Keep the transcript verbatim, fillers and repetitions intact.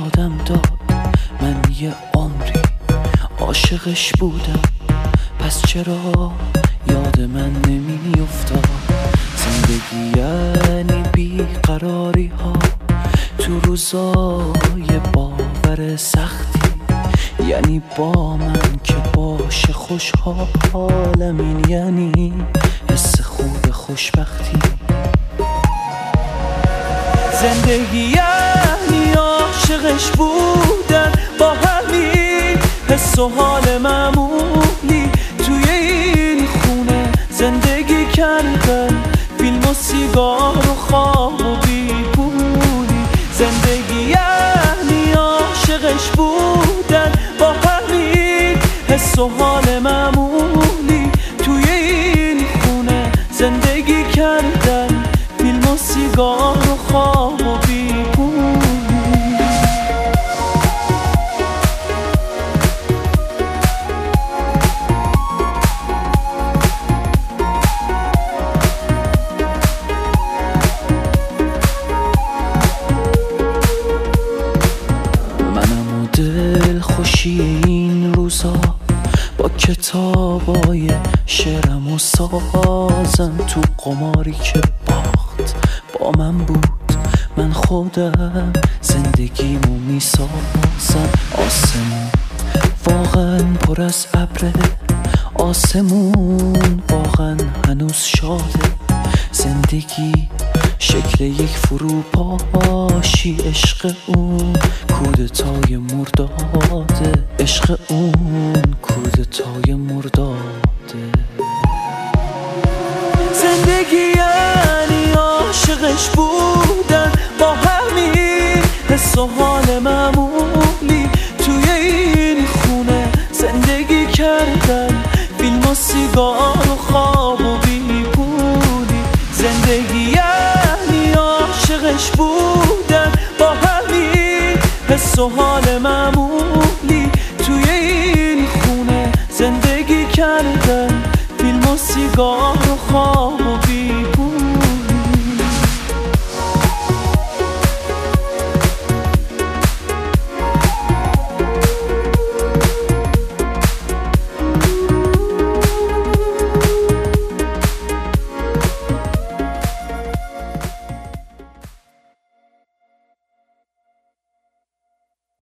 یادم داد من یه عمری عاشقش بودم، پس چرا یاد من نمیافتاد؟ زندگی یعنی بیقراری ها تو روزای باور سختی، یعنی با من که باشه خوشحالم، این یعنی حس خوب خوشبختی. زندگی یعنی عاشقش بودن با همین حس و حال معمولی توی این خونه زندگی کردن، فیلم و سیگار و خواب و بیپولی. زندگی یعنی عاشقش بودن با همین حس و حال معمولی توی این خونه زندگی کردن، فیلم و سیگار و خواب و بیپولی. منم و دل خوشی این روزا با کتابای شعرم و سازم، تو قماری که باخت با من بود من خودم زندگیمو میسازم. آسمون واقعا پر از ابره، آسمون واقعا هنوز شاده. زندگی شکل یک فروپاشی، عشق اون کودتای مرداده، عشق اون کودتای مرداده. زندگی یعنی عاشقش بودن با همین حس و حال معمولی توی این خونه زندگی کردن، فیلم و سیگار و خواب و بیپولی. زندگی یعنی عاشقش بودن با همین حس و حال معمولی توی این خونه زندگی کردن، فیلم و سیگار و خواب و